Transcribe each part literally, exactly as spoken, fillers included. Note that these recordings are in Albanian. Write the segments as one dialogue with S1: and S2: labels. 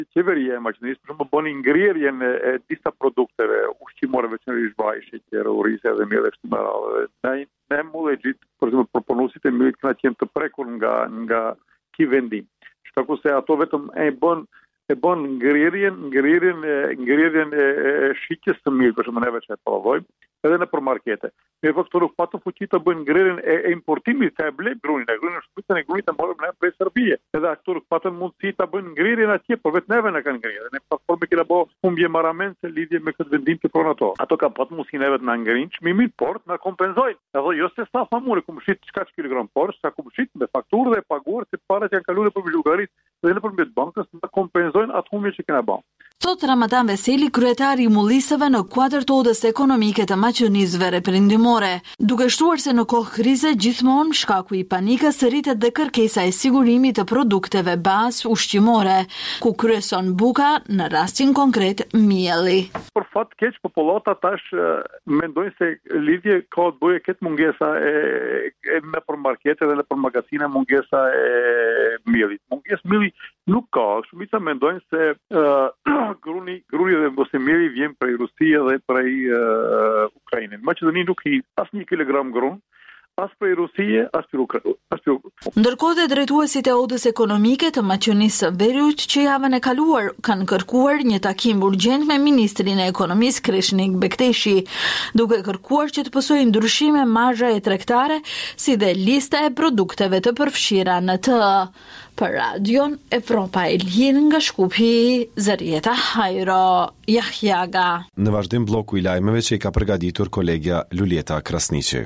S1: Qeveria e Maqedonisë për shembull bën ngrirjen e disa produkteve ushqimore, veçanërisht vaj, sheqer, orrizë dhe miell kështu me radhë. Ne ne mulejit për shembull proponuesit e millit kanë qenë të prekur nga nga ky vendim. Shkaku se ato vetëm e bën e bën ngrirjen, ngrirjen, ngrirjen e, e shitjes së mirë, për shembull neve që e provojmë, edhe në përmarkete. Mirë po këto nuk patën fuqi të bëjnë ngrirjen e, e importimit, të e blej grunin, e grunin është shpitën e grunit e morëm ne prej Serbie. Edhe këto nuk patën mundësi të bëjnë ngrirjen atje, por vetë neve në kanë ngrirjen. Ne platforme kena bo humbje marrament se lidhje me këtë vendim të pronë ato. Ato ka patë mundësi neve të na ngrinë çmimin, por na kompenzojnë. Edhe jo se sa famure, ku mshit çka kilogram, por sa ku mshit me fakturë dhe paguar se parat janë kaluar për zhugaritë dhe nëpërmjet bankës na kompenzojnë atë humbje që kena bën.
S2: Thot Ramadan Veseli, kryetari i mullisëve në kuadër të odës ekonomike të Maqedonisë reperindimore, duke shtuar se në kohë krize gjithmonë shkaku i panikës rritet dhe kërkesa e sigurimit të produkteve bazë ushqimore, ku kryeson buka, në rastin konkret mielli.
S1: Për fat keq popullata tash mendojnë se lidhje ka të bëjë këtë mungesa e, e në përmarkete dhe në për magazine mungesa e miellit. Mungesë mielli nuk ka, shumica mendojnë se uh, gruni, gruni dhe mbosimiri vjen prej Rusie dhe prej uh, Ukrainën. Maqedoni nuk i as një kilogram grun, as prej Rusie, as prej Ukrainës.
S2: Ndërkohë dhe drejtuesit e odës ekonomike të Maqedonisë së Veriut që javën e kaluar kanë kërkuar një takim urgjent me ministrin e ekonomisë Krishnik Bekteshi, duke kërkuar që të pësojë ndryshime marrë e tregtare, si dhe lista e produkteve të përfshira në të. Për radion Evropa e Lirë nga Shkupi, Zërieta Hajro Jahjaga.
S3: Në vazhdim bloku i lajmeve që i ka përgatitur kolegja Lulieta Krasniqi.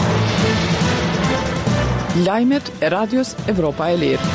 S4: Lajmet e radios Evropa e Lirë.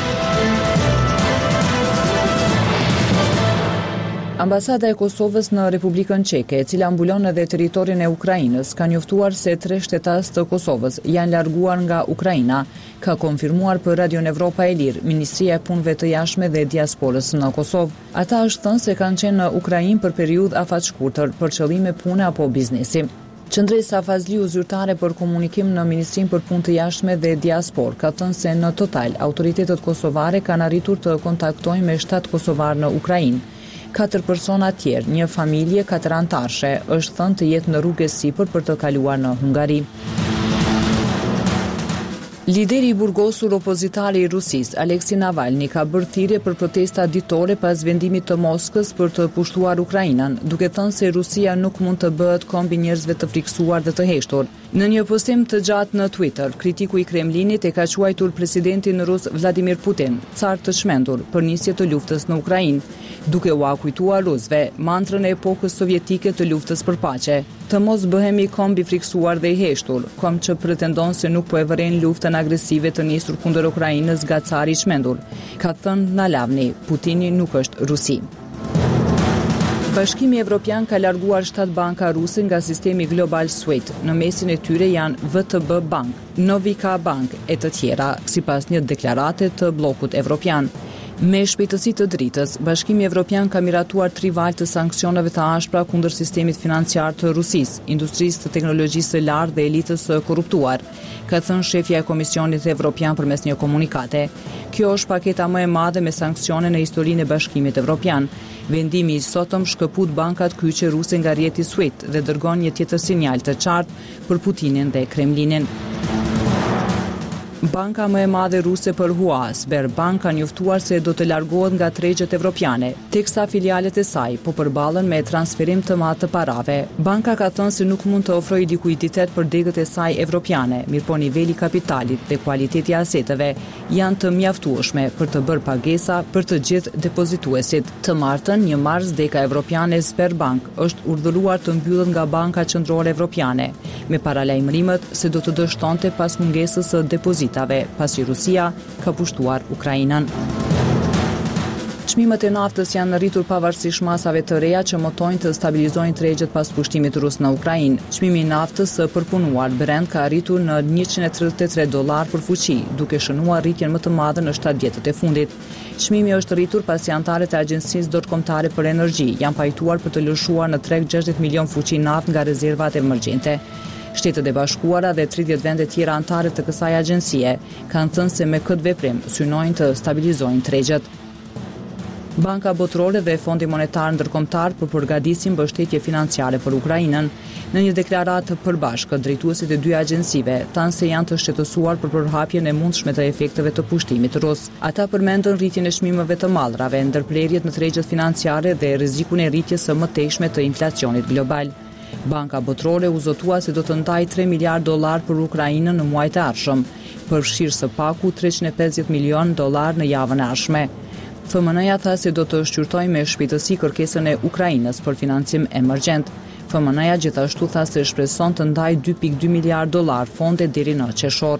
S4: Ambasada e Kosovës në Republikën Çeke, e cila mbulon edhe territorin e Ukrainës, ka njoftuar se tre shtetas të Kosovës janë larguar nga Ukraina, ka konfirmuar për Radion Evropa e Lirë Ministria e Punëve të Jashtme dhe Diasporës në Kosovë. Ata është thënë se kanë qenë në Ukrainë për periudhë afatshkurtër për qëllime pune apo biznesi. Qëndresa Fazliu, zyrtare për komunikim në Ministrinë për Punë të Jashtme dhe Diasporë, ka thënë se në total autoritetet kosovare kanë arritur të kontaktojnë me shtat kosovar në Ukrainë. Katër persona tjerë, një familje katër anëtarshe, është thënë të jetë në rrugë sipër për të kaluar në Hungari. Lideri i burgosur opozitari i Rusisë, Aleksej Navalny, ka bërë thirrje për protesta ditore pas vendimit të Moskës për të pushtuar Ukrainën, duke thënë se Rusia nuk mund të bëhet kombi njerëzve të friksuar dhe të heshtur. Në një postim të gjatë në Twitter, kritiku i Kremlinit e ka quajtur presidentin rus Vladimir Putin car të çmendur për nisje të luftës në Ukrainë, duke u akujtuar rusëve mantrën e epokës sovjetike të luftës për paqe. Të mos bëhemi kombi friksuar dhe i heshtur, kom që pretendon se nuk po e vëren luftën agresive të nisur kundër Ukrainës nga cari i çmendur, ka thënë Navalny. Putini nuk është Rusi. Bashkimi Evropian ka larguar shtat banka ruse nga sistemi global SWIFT. Në mesin e tyre janë V T B Bank, Novica Bank e të tjera, sipas një deklarate të bllokut evropian. Me shpejtësi të dritës, Bashkimi Evropian ka miratuar tri valë të sanksioneve të ashpra kundër sistemit financiar të Rusisë, industrisë të teknologjisë së lartë dhe elitës së korruptuar, ka thënë shefja e Komisionit Evropian përmes një komunikate. Kjo është paketa më e madhe me sanksione në historinë e Bashkimit Evropian. Vendimi i sotëm shkëput bankat kyçe ruse nga rrjeti SWIFT dhe dërgon një tjetër sinjal të qartë për Putinin dhe Kremlinin. Banka më e madhe ruse për Hua, Sberbank, ka njoftuar se do të largohet nga tregjet evropiane, teksa filialet e saj po përballen me transferim të madh të parave. Banka ka thënë se nuk mund të ofrojë likuiditet për degët e saj evropiane, mirëpo niveli i kapitalit dhe kualiteti i aseteve janë të mjaftueshme për të bërë pagesa për të gjithë depozituesit. Të martën, një mars deka evropiane Sberbank është urdhëruar të mbyllet nga Banka Qendrore Evropiane, me paralajmërimet se do të dështonte pas mungesës së depozitave, pasi Rusia ka pushtuar Ukrainën. Çmimet e naftës janë rritur pavarësisht masave të reja që motojnë të stabilizojnë tregjet pas pushtimit rus në Ukrainë. Çmimi i naftës së përpunuar Brent ka arritur në njëqind e tridhjetë e tre dollar për fuqi, duke shënuar rritjen më të madhe në shtatë vjetët e fundit. Çmimi është rritur pasi anëtarët e Agjencisë Ndërkombëtare për Energji janë pajtuar për të lëshuar në treg gjashtëdhjetë milion fuqi naftë nga rezervat emergjente. Shtetet e Bashkuara dhe tridhjetë vende tjera anëtare të kësaj agjencie kanë thënë se me këtë veprim synojnë të stabilizojnë tregjet. Banka Botërore dhe Fondi Monetar Ndërkombëtar po përgatisin mbështetje financiare për Ukrainën. Në një deklaratë përbashkët, drejtuesit e dy agjencive thanë se janë të shqetësuar për përhapjen e mundshme të efekteve të pushtimit rus. Ata përmendën rritjen e çmimeve të mallrave, ndërprerjet në tregjet financiare dhe rrezikun e rritjes së mëtejshme të inflacionit global. Banka Botërore u zotua se do të ndajë tre miliardë dollar për Ukrainën në muajt e ardhshëm, përfshirë së paku treqind e pesëdhjetë milion dollar në javën e ardhshme. F M N-ja tha se do të shqyrtojë me shpejtësi kërkesën e Ukrainës për financim emergjent. F M N-ja gjithashtu tha se shpreson të ndajë dy pikë dy miliardë dollar fonde deri në qershor.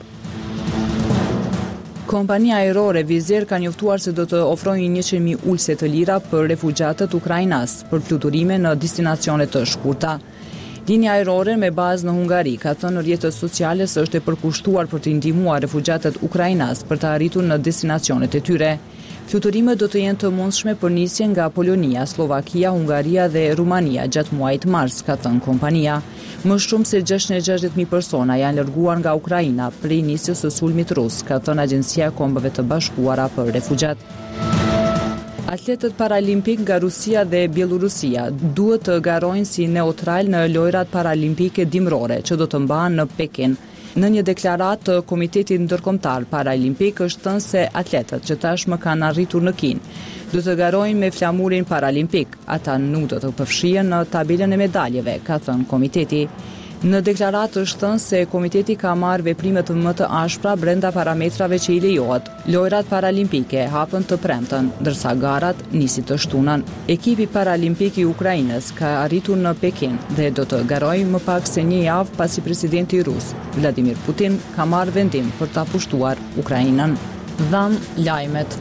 S4: Kompania ajrore Wizz Air ka njoftuar se do të ofrojë njëqind mijë ulse të lira për refugjatët ukrainas për fluturime në destinacione të shkurta. Linja ajrore me bazë në Hungari ka thënë në rrjetet sociale se është e përkushtuar për të ndihmuar refugjatët ukrainas për të arritur në destinacionet e tyre. Fluturimet do të jenë të mundshme për nisjen nga Polonia, Slovakia, Hungaria dhe Rumania gjatë muajit mars, ka thënë kompania. Më shumë se gjashtëdhjetë e gjashtëdhjetë mijë persona janë larguar nga Ukraina prej nisjes së sulmit rus, ka thënë Agjencia e Kombeve të Bashkuara për Refugjat. Atletët paralimpik nga Rusia dhe Bielorusia duhet të garojnë si neutral në lojrat paralimpike dimrore që do të mbahen në Pekin. Në një deklaratë të Komitetit Ndërkombëtar Paralimpik është thënë se atletët që tashmë kanë arritur në Kinë do të garojnë me flamurin paralimpik. Ata nuk do të përfshihen në tabelën e medaljeve, ka thënë komiteti. Në deklaratë është thënë se komiteti ka marrë veprime të më të ashpra brenda parametrave që i lejohet. Lojrat paralimpike hapen të premten, ndërsa garat nisin të shtunën. Ekipi paralimpik i Ukrainës ka arritur në Pekin dhe do të garojë më pak se një javë pasi presidenti rus, Vladimir Putin, ka marrë vendim për ta pushtuar Ukrainën. Dhan lajmet.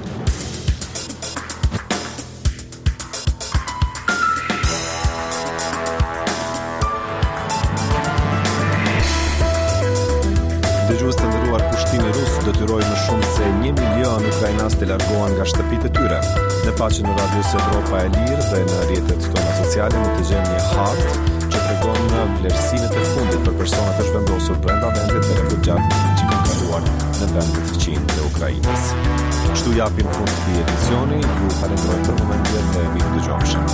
S3: Dëgjues të nderuar, pushtimi rus detyroi më shumë se një milion ukrainas të largohen nga shtëpitë e tyre. Në faqen e radios Evropa e Lirë dhe në rrjetet tona sociale mund të gjeni një hartë që tregon vlerësimet e fundit për personat e zhvendosur brenda vendit dhe refugjat që kanë kaluar në vendet të fqinj të Ukrainës. Kështu japim fund këtij edicioni, ju falenderoj për momentin dhe mirë dëgjofshim.